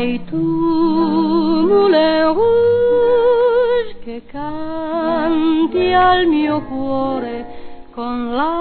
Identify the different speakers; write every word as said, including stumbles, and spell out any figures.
Speaker 1: sei tu, Moulin Rouge, che canti al mio cuore con la